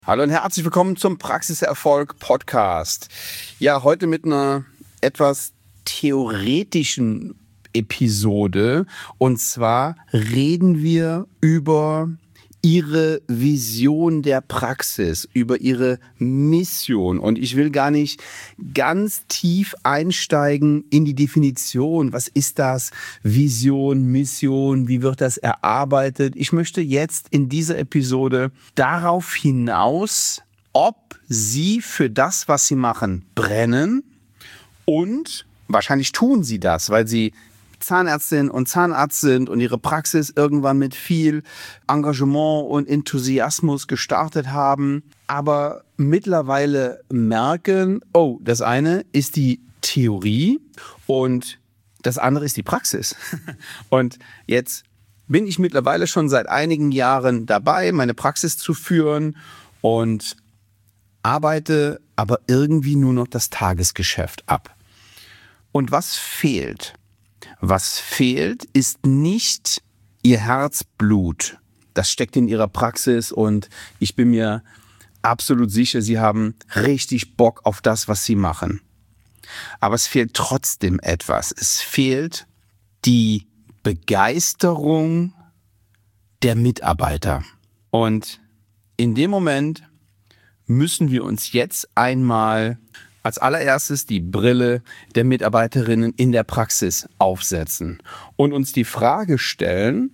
Hallo und herzlich willkommen zum Praxiserfolg Podcast. Ja, heute mit einer etwas theoretischen Episode. Und zwar reden wir über Ihre Vision der Praxis, über Ihre Mission. Und ich will gar nicht ganz tief einsteigen in die Definition. Was ist das? Vision, Mission, wie wird das erarbeitet? Ich möchte jetzt in dieser Episode darauf hinaus, ob Sie für das, was Sie machen, brennen. Und wahrscheinlich tun Sie das, weil Sie Zahnärztin und Zahnarzt sind und ihre Praxis irgendwann mit viel Engagement und Enthusiasmus gestartet haben, aber mittlerweile merken, oh, das eine ist die Theorie und das andere ist die Praxis. Und jetzt bin ich mittlerweile schon seit einigen Jahren dabei, meine Praxis zu führen und arbeite aber irgendwie nur noch das Tagesgeschäft ab. Und was fehlt? Was fehlt, ist nicht Ihr Herzblut. Das steckt in Ihrer Praxis und ich bin mir absolut sicher, Sie haben richtig Bock auf das, was Sie machen. Aber es fehlt trotzdem etwas. Es fehlt die Begeisterung der Mitarbeiter. Und in dem Moment müssen wir uns jetzt einmal als allererstes die Brille der Mitarbeiterinnen in der Praxis aufsetzen und uns die Frage stellen,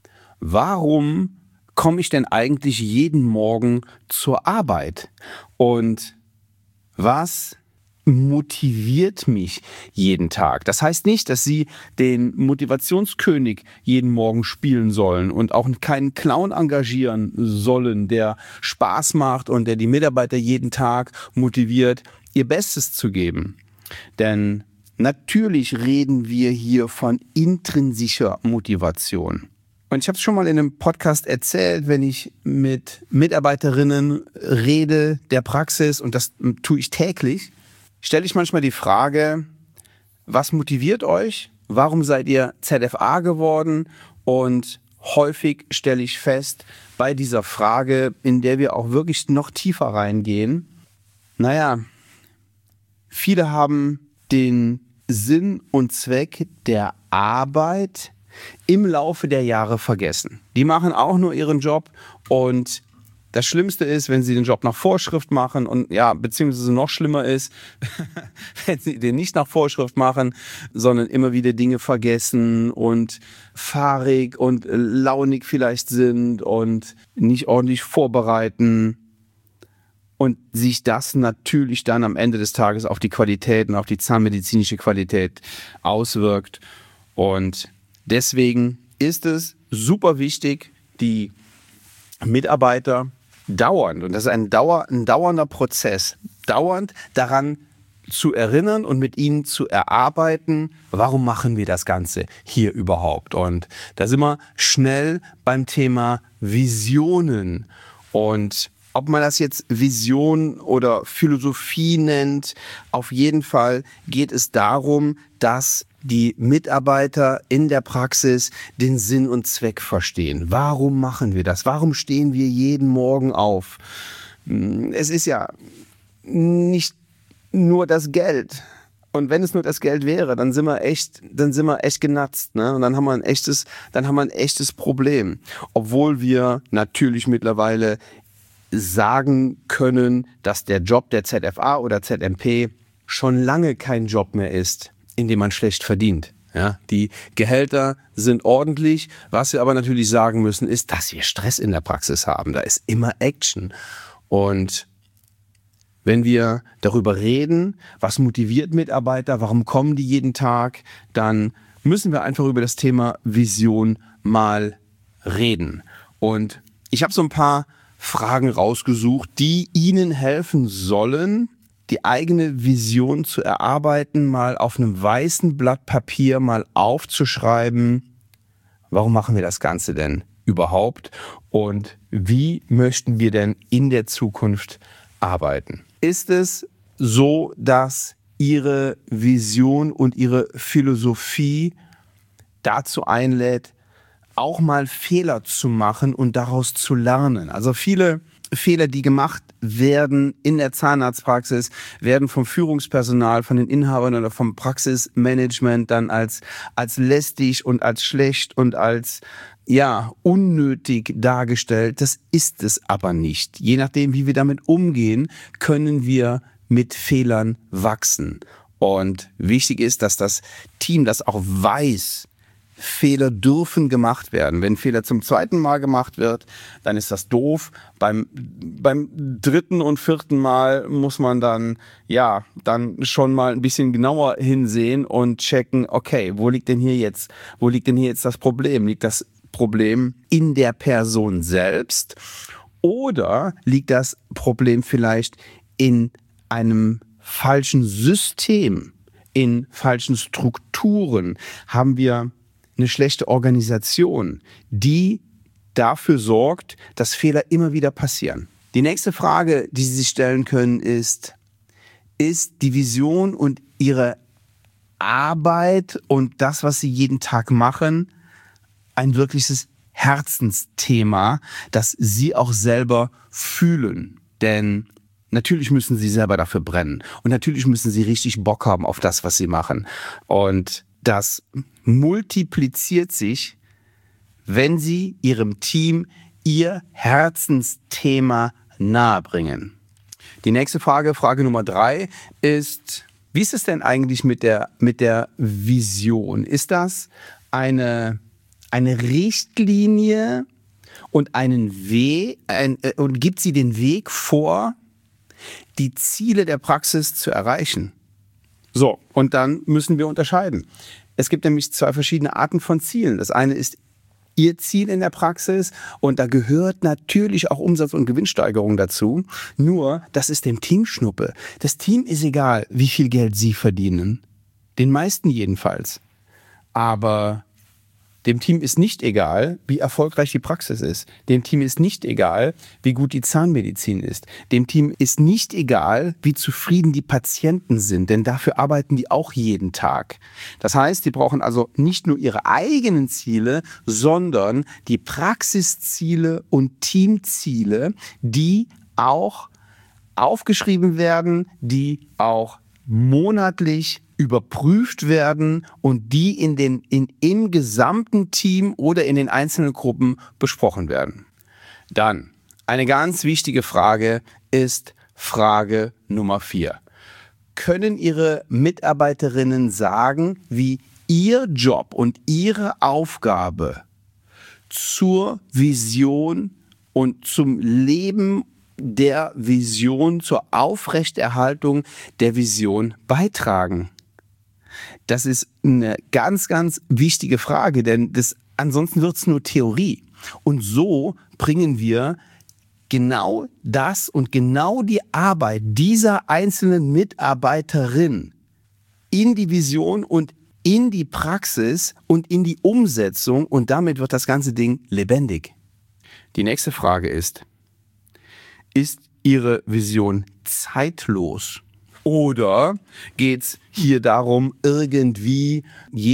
warum komme ich denn eigentlich jeden Morgen zur Arbeit? Und was motiviert mich jeden Tag? Das heißt nicht, dass Sie den Motivationskönig jeden Morgen spielen sollen und auch keinen Clown engagieren sollen, der Spaß macht und der die Mitarbeiter jeden Tag motiviert, ihr Bestes zu geben. Denn natürlich reden wir hier von intrinsischer Motivation. Und ich habe es schon mal in einem Podcast erzählt, wenn ich mit Mitarbeiterinnen rede der Praxis, und das tue ich täglich, stelle ich manchmal die Frage, was motiviert euch? Warum seid ihr ZFA geworden? Und häufig stelle ich fest, bei dieser Frage, in der wir auch wirklich noch tiefer reingehen, viele haben den Sinn und Zweck der Arbeit im Laufe der Jahre vergessen. Die machen auch nur ihren Job und das Schlimmste ist, wenn sie den Job nach Vorschrift machen und beziehungsweise noch schlimmer ist, wenn sie den nicht nach Vorschrift machen, sondern immer wieder Dinge vergessen und fahrig und launig vielleicht sind und nicht ordentlich vorbereiten. Und sich das natürlich dann am Ende des Tages auf die Qualität und auf die zahnmedizinische Qualität auswirkt. Und deswegen ist es super wichtig, die Mitarbeiter dauernd, und das ist ein dauernder Prozess, dauernd daran zu erinnern und mit ihnen zu erarbeiten, warum machen wir das Ganze hier überhaupt? Und da sind wir schnell beim Thema Visionen. Und ob man das jetzt Vision oder Philosophie nennt, auf jeden Fall geht es darum, dass die Mitarbeiter in der Praxis den Sinn und Zweck verstehen. Warum machen wir das? Warum stehen wir jeden Morgen auf? Es ist ja nicht nur das Geld. Und wenn es nur das Geld wäre, dann sind wir echt genatzt, ne? Und dann haben wir ein echtes Problem. Obwohl wir natürlich mittlerweile sagen können, dass der Job der ZFA oder ZMP schon lange kein Job mehr ist, in dem man schlecht verdient. Ja, die Gehälter sind ordentlich. Was wir aber natürlich sagen müssen, ist, dass wir Stress in der Praxis haben. Da ist immer Action. Und wenn wir darüber reden, was motiviert Mitarbeiter, warum kommen die jeden Tag, dann müssen wir einfach über das Thema Vision mal reden. Und ich habe so ein paar Fragen rausgesucht, die Ihnen helfen sollen, die eigene Vision zu erarbeiten, mal auf einem weißen Blatt Papier mal aufzuschreiben. Warum machen wir das Ganze denn überhaupt? Und wie möchten wir denn in der Zukunft arbeiten? Ist es so, dass Ihre Vision und Ihre Philosophie dazu einlädt, auch mal Fehler zu machen und daraus zu lernen? Also viele Fehler, die gemacht werden in der Zahnarztpraxis, werden vom Führungspersonal, von den Inhabern oder vom Praxismanagement dann als lästig und als schlecht und als unnötig dargestellt. Das ist es aber nicht. Je nachdem, wie wir damit umgehen, können wir mit Fehlern wachsen. Und wichtig ist, dass das Team das auch weiß. Fehler dürfen gemacht werden. Wenn ein Fehler zum zweiten Mal gemacht wird, dann ist das doof. Beim dritten und vierten Mal muss man dann schon mal ein bisschen genauer hinsehen und checken, okay, wo liegt denn hier jetzt das Problem? Liegt das Problem in der Person selbst oder liegt das Problem vielleicht in einem falschen System, in falschen Strukturen? Haben wir eine schlechte Organisation, die dafür sorgt, dass Fehler immer wieder passieren? Die nächste Frage, die Sie sich stellen können, ist die Vision und Ihre Arbeit und das, was Sie jeden Tag machen, ein wirkliches Herzensthema, das Sie auch selber fühlen? Denn natürlich müssen Sie selber dafür brennen und natürlich müssen Sie richtig Bock haben auf das, was Sie machen. Und das multipliziert sich, wenn Sie Ihrem Team Ihr Herzensthema nahebringen. Die nächste Frage, Frage Nummer 3, ist, wie ist es denn eigentlich mit der Vision? Ist das eine Richtlinie und einen Weg und gibt sie den Weg vor, die Ziele der Praxis zu erreichen? So, und dann müssen wir unterscheiden. Es gibt nämlich 2 verschiedene Arten von Zielen. Das eine ist Ihr Ziel in der Praxis und da gehört natürlich auch Umsatz- und Gewinnsteigerung dazu. Nur, das ist dem Team Schnuppe. Das Team ist egal, wie viel Geld Sie verdienen. Den meisten jedenfalls. Aber dem Team ist nicht egal, wie erfolgreich die Praxis ist. Dem Team ist nicht egal, wie gut die Zahnmedizin ist. Dem Team ist nicht egal, wie zufrieden die Patienten sind, denn dafür arbeiten die auch jeden Tag. Das heißt, die brauchen also nicht nur ihre eigenen Ziele, sondern die Praxisziele und Teamziele, die auch aufgeschrieben werden, die auch monatlich überprüft werden und die im gesamten Team oder in den einzelnen Gruppen besprochen werden. Dann eine ganz wichtige Frage ist Frage Nummer 4. Können Ihre Mitarbeiterinnen sagen, wie Ihr Job und Ihre Aufgabe zur Vision und zum Leben der Vision, zur Aufrechterhaltung der Vision beitragen? Das ist eine ganz, ganz wichtige Frage, denn ansonsten wird es nur Theorie. Und so bringen wir genau das und genau die Arbeit dieser einzelnen Mitarbeiterin in die Vision und in die Praxis und in die Umsetzung und damit wird das ganze Ding lebendig. Die nächste Frage ist Ihre Vision zeitlos? Oder geht's hier darum, irgendwie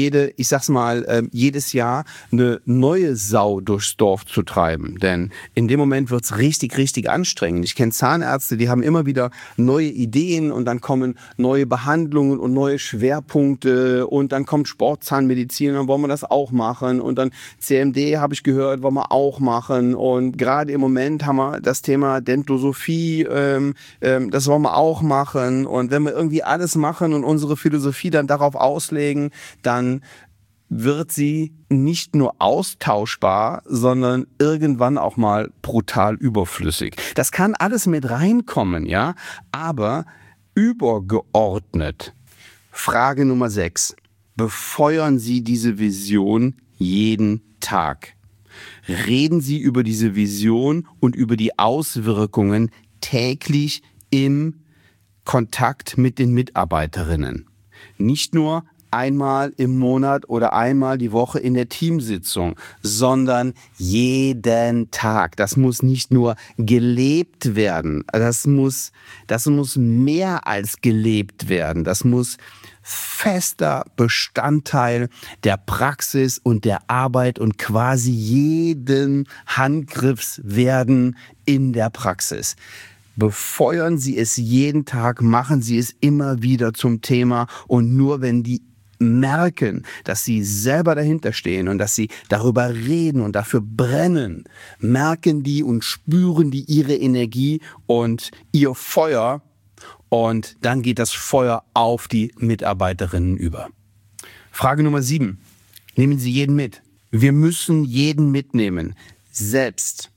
jedes Jahr eine neue Sau durchs Dorf zu treiben? Denn in dem Moment wird's richtig, richtig anstrengend. Ich kenne Zahnärzte, die haben immer wieder neue Ideen und dann kommen neue Behandlungen und neue Schwerpunkte und dann kommt Sportzahnmedizin, dann wollen wir das auch machen und dann CMD, habe ich gehört, wollen wir auch machen und gerade im Moment haben wir das Thema Dentosophie, das wollen wir auch machen. Und wenn wir irgendwie alles machen und unsere Philosophie dann darauf auslegen, dann wird sie nicht nur austauschbar, sondern irgendwann auch mal brutal überflüssig. Das kann alles mit reinkommen, ja, aber übergeordnet. Frage Nummer 6. Befeuern Sie diese Vision jeden Tag? Reden Sie über diese Vision und über die Auswirkungen täglich im Kontakt mit den Mitarbeiterinnen. Nicht nur einmal im Monat oder einmal die Woche in der Teamsitzung, sondern jeden Tag. Das muss nicht nur gelebt werden, das muss mehr als gelebt werden. Das muss fester Bestandteil der Praxis und der Arbeit und quasi jeden Handgriffs werden in der Praxis. Befeuern Sie es jeden Tag, machen Sie es immer wieder zum Thema und nur wenn die merken, dass sie selber dahinter stehen und dass sie darüber reden und dafür brennen, merken die und spüren die ihre Energie und ihr Feuer und dann geht das Feuer auf die Mitarbeiterinnen über. Frage Nummer 7. Nehmen Sie jeden mit. Wir müssen jeden mitnehmen. Selbst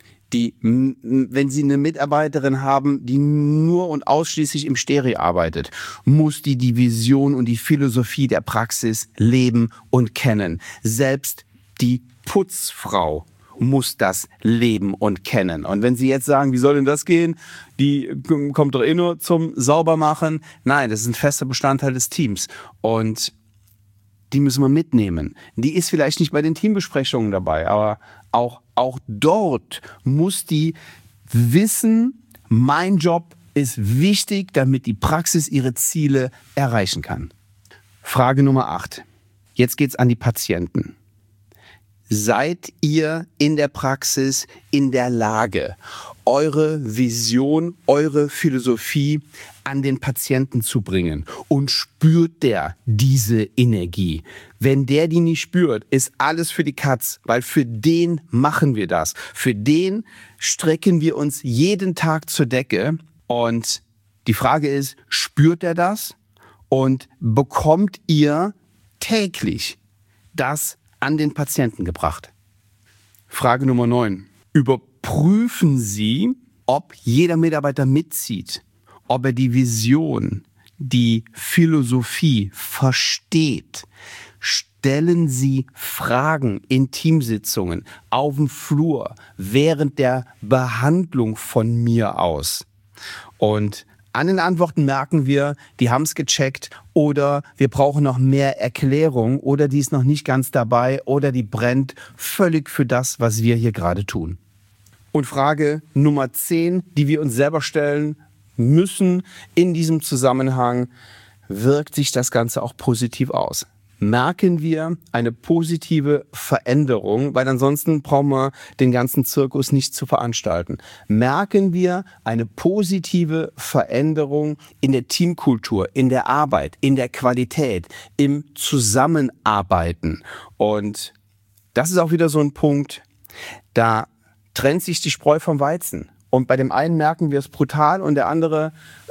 wenn Sie eine Mitarbeiterin haben, die nur und ausschließlich im Stereo arbeitet, muss die Vision und die Philosophie der Praxis leben und kennen. Selbst die Putzfrau muss das leben und kennen. Und wenn Sie jetzt sagen, wie soll denn das gehen? Die kommt doch eh nur zum Saubermachen. Nein, das ist ein fester Bestandteil des Teams. Und die müssen wir mitnehmen. Die ist vielleicht nicht bei den Teambesprechungen dabei, aber auch dort muss die wissen, mein Job ist wichtig, damit die Praxis ihre Ziele erreichen kann. Frage Nummer 8. Jetzt geht's an die Patienten. Seid ihr in der Praxis in der Lage, eure Vision, eure Philosophie an den Patienten zu bringen? Und spürt der diese Energie? Wenn der die nicht spürt, ist alles für die Katz, weil für den machen wir das. Für den strecken wir uns jeden Tag zur Decke. Und die Frage ist, spürt er das? Und bekommt ihr täglich das an den Patienten gebracht? Frage Nummer 9. Überprüfen Sie, ob jeder Mitarbeiter mitzieht, ob er die Vision, die Philosophie versteht. Stellen Sie Fragen in Teamsitzungen, auf dem Flur, während der Behandlung von mir aus. Und an den Antworten merken wir, die haben es gecheckt oder wir brauchen noch mehr Erklärung oder die ist noch nicht ganz dabei oder die brennt völlig für das, was wir hier gerade tun. Und Frage Nummer 10, die wir uns selber stellen müssen in diesem Zusammenhang, wirkt sich das Ganze auch positiv aus? Merken wir eine positive Veränderung, weil ansonsten brauchen wir den ganzen Zirkus nicht zu veranstalten. Merken wir eine positive Veränderung in der Teamkultur, in der Arbeit, in der Qualität, im Zusammenarbeiten. Und das ist auch wieder so ein Punkt, da trennt sich die Spreu vom Weizen. Und bei dem einen merken wir es brutal und die andere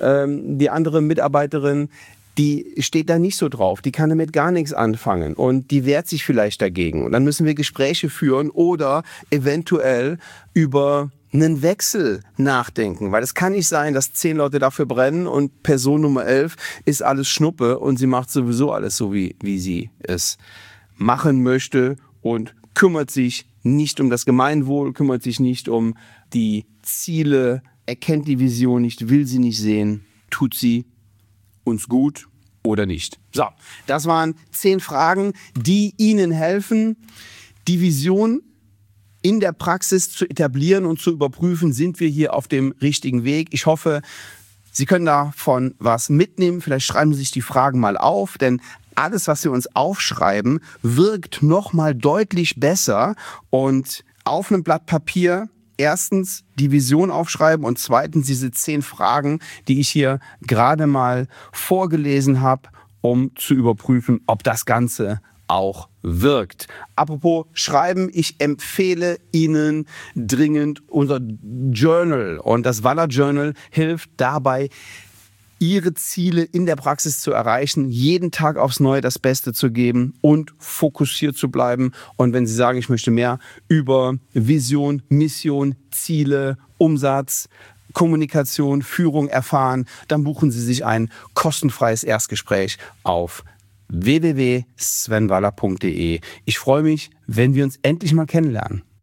Mitarbeiterin, die steht da nicht so drauf, die kann damit gar nichts anfangen und die wehrt sich vielleicht dagegen. Und dann müssen wir Gespräche führen oder eventuell über einen Wechsel nachdenken. Weil es kann nicht sein, dass 10 Leute dafür brennen und Person Nummer 11 ist alles Schnuppe und sie macht sowieso alles so, wie sie es machen möchte und kümmert sich nicht um das Gemeinwohl, kümmert sich nicht um die Ziele, erkennt die Vision nicht, will sie nicht sehen, tut sie uns gut oder nicht. So, das waren 10 Fragen, die Ihnen helfen, die Vision in der Praxis zu etablieren und zu überprüfen, sind wir hier auf dem richtigen Weg. Ich hoffe, Sie können davon was mitnehmen. Vielleicht schreiben Sie sich die Fragen mal auf, denn alles, was wir uns aufschreiben, wirkt nochmal deutlich besser. Und auf einem Blatt Papier erstens die Vision aufschreiben und zweitens diese 10 Fragen, die ich hier gerade mal vorgelesen habe, um zu überprüfen, ob das Ganze auch wirkt. Apropos Schreiben, ich empfehle Ihnen dringend unser Journal. Und das Walla Journal hilft dabei, Ihre Ziele in der Praxis zu erreichen, jeden Tag aufs Neue das Beste zu geben und fokussiert zu bleiben. Und wenn Sie sagen, ich möchte mehr über Vision, Mission, Ziele, Umsatz, Kommunikation, Führung erfahren, dann buchen Sie sich ein kostenfreies Erstgespräch auf www.svenwaller.de. Ich freue mich, wenn wir uns endlich mal kennenlernen.